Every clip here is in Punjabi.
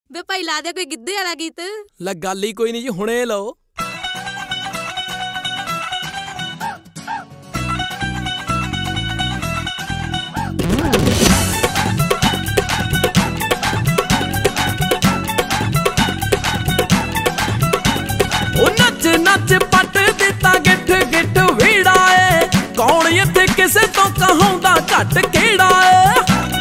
ਵੇ ਭਾਈ ਲਾ ਦੇ ਕੋਈ ਗਿੱਧੇ ਵਾਲਾ ਗੀਤ। ਲੈ ਗੱਲ ਹੀ ਕੋਈ ਨਹੀਂ ਜੀ, ਹੁਣੇ ਲਓ। ਉਹ ਨੱਚ ਨੱਚ ਪੱਟ ਦਿੱਤਾ ਗਿੱਠ ਗਿੱਠ ਵੀੜਾ ਏ, ਕੌਣ ਇੱਥੇ ਕਿਸੇ ਤੋਂ ਕਹਾਉਂਦਾ ਘੱਟ ਕਿਹੜਾ ਏ।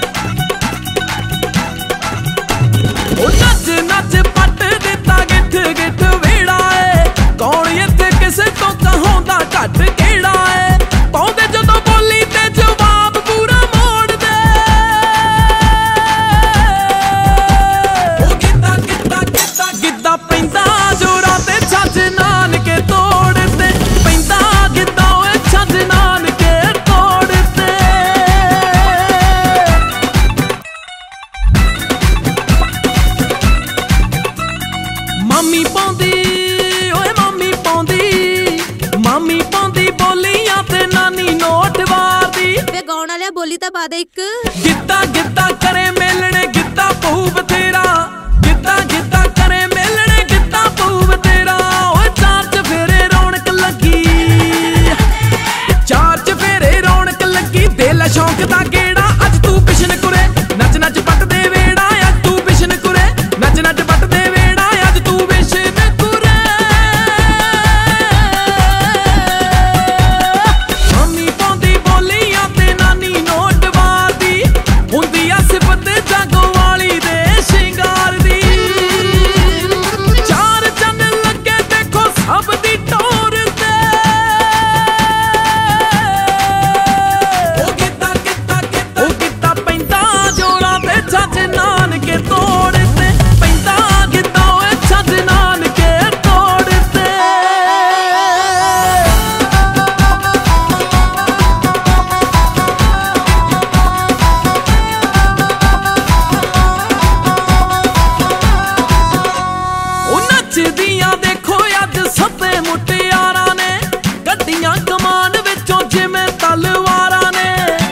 ਉਹ ਨੱਚ ਨੱਚ ਪੱਟ ਦਿੱਤਾ ਗਿੱਠ ਗਿੱਠ ਵੀੜਾ ਏ, ਕੌਣ ਇੱਥੇ ਕਿਸੇ ਤੋਂ ਕਹਾਉਂਦਾ ਘੱਟ ਕਿਹੜਾ ਏ। ਪਾਉਂਦੇ ਜਦੋਂ ਬੋਲੀ ਤੇ ਜਵਾਬ ਪੂਰਾ ਮੋੜਦੇ, ਉਹ ਗਿੱਧਾ ਗਿੱਧਾ ਗਿੱਧਾ ਗਿੱਧਾ ਪੈਂਦਾ ਜੋਰਾਂ ਤੇ ਛੱਜ ਨਾਨਕੇ ਤੋੜਦੇ, ਪੈਂਦਾ ਗਿੱਧਾ ਓਏ ਛੱਜ ਨਾਨਕੇ ਤੋੜਦੇ। ਮਾਮੀ ਪਾਉਂਦੀ ਓਏ ਮਾਮੀ ਪਾਉਂਦੀ, ਮਾਮੀ ਪਾਉਂਦੀ ਬੋਲੀਆਂ ਤੇ ਨਾਨੀ ਨੋਟ ਵਾਰਦੀ। ਵੇ ਗਾਉਣ ਵਾਲਿਆ ਬੋਲੀ ਤਾਂ ਪਾ ਦੇ ਇੱਕ। ਗਿੱਧਾ ਗਿੱਧਾ ਕਰੇ ਮੇਲਣੇ ਗਿੱਧਾ ਪਊ ਬਥੇਰਾ, ਗਿੱਧਾ ਗਿੱਧਾ ਕਰੇ ਮੇਲਣੇ ਗਿੱਧਾ ਪਊ ਬਥੇਰਾ। ਓਏ ਚਾਰ ਚਫੇਰੇ ਰੌਣਕ ਲੱਗੀ, ਚਾਰ ਚਫੇਰੇ ਰੌਣਕ ਲੱਗੀ। ਦੇ ਲੈ ਸ਼ੌਂਕ ਦਾ ਗੇੜਾ ਅੱਜ ਤੂੰ ਬਿਸ਼ਨ ਕੁਰੇ, ਨੱਚ ਨੱਚ ਪੱਟ ਦੇ ਵੇੜਾ ਅੱਜ ਤੂੰ ਬਿਸ਼ਨ ਕੁਰੇ, ਨੱਚ ਨੱਚ ਪੱਟ ਦੇ ਵੇੜਾ ਅੱਜ ਤੂੰ ਬਿਸ਼ਨ ਕੁਰੇ। ਮਾਮੀ ਪਾਉਂਦੀ ਬੋਲੀਆਂ ਤੇ ਨਾਨੀ ਨੋਟ ਵਾਰਦੀ, ਹੁੰਦੀ ਆ ਸਿਫਤ ਜਾਗੋ ਵਾਲੀ ਦੇ ਸ਼ਿੰਗਾਰ ਦੀ। ਚਾਰ ਚੰਨ ਲੱਗੇ ਦੇਖੋ ਸਭ ਦੀ ਟੋਰ ਤੇ, ਉਹ ਗਿੱਧਾ ਗਿੱਧਾ ਗਿੱਧਾ ਉਹ ਗਿੱਧਾ ਪੈਂਦਾ ਜੋਰਾਂ ਤੇ ਛੱਜ ਨਾਨਕੇ ਤੋੜਦੇ, ਪੈਂਦਾ ਗਿੱਧਾ ਓਏ ਛੱਜ ਨਾਨਕੇ ਤੋੜਦੇ। ਉਹ ਨੱਚਦੀਆਂ ਦੇਖੋ ਅੱਜ ਸੱਤੇ ਮੁਟਿਆਰਾਂ ਨੇ, ਗੱਡੀਆਂ ਕਮਾਨ ਵਿੱਚੋਂ ਜਿਵੇਂ ਤਲਵਾਰਾਂ ਨੇ।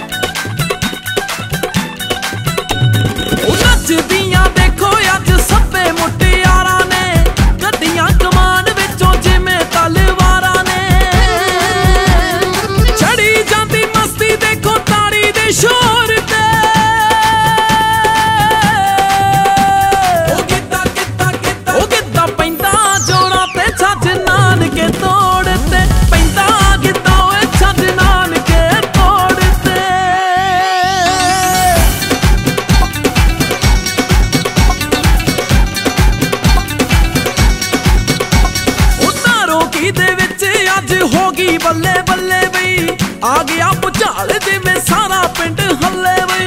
ਉਹ ਨੱਚਦੀਆਂ ਦੇਖੋ ਅੱਜ ਸੱਤੇ ਮੁਟਿਆਰਾਂ ਨੇ, ਗੱਡੀਆਂ ਕਮਾਨ ਵਿੱਚੋਂ ਜਿਵੇਂ ਤਲਵਾਰਾਂ ਨੇ। ਚੜੀ ਜਾਂਦੀ ਮਸਤੀ ਦੇਖੋ ਤਾੜੀ ਦੇ ਸ਼ੋਰ ਤੇ, ਉਹ ਗਿੱਧਾ ਗਿੱਧਾ ਗਿੱਧਾ ਉਹ ਗਿੱਧਾ ਪੈਂਦਾ ਜੋਰਾਂ ਤੇ ਛੱਜ ਨਾਨਕੇ ਤੋੜਦੇ, ਪੈਂਦਾ ਗਿੱਧਾ ਓਏ ਛੱਜ ਨਾਨਕੇ ਤੋੜਦੇ। ਉਤਾਰੋ ਕੀ ਦੇ ਵਿੱਚ ਅੱਜ ਹੋ ਗਈ ਬੱਲੇ ਬੱਲੇ ਬਈ, ਆ ਗਿਆ ਭੁਚਾਲ ਜਿਵੇਂ ਸਾਰਾ ਪਿੰਡ ਹੱਲੇ ਬਈ।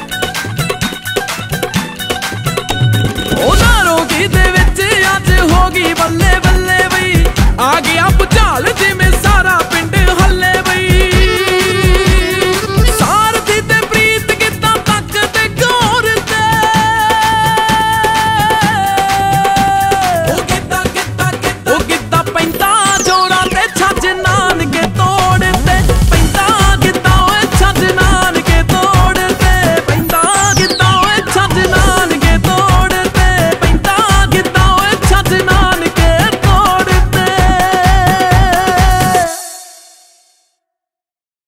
ਉਤਾਰੋ ਕੀ ਦੇ ਵਿੱਚ ਅੱਜ ਹੋ ਗਈ ਬੱਲੇ ਬੱਲੇ ਬਈ, ਆ ਗਿਆ ਭੁਚਾਲ ਜਿਵੇਂ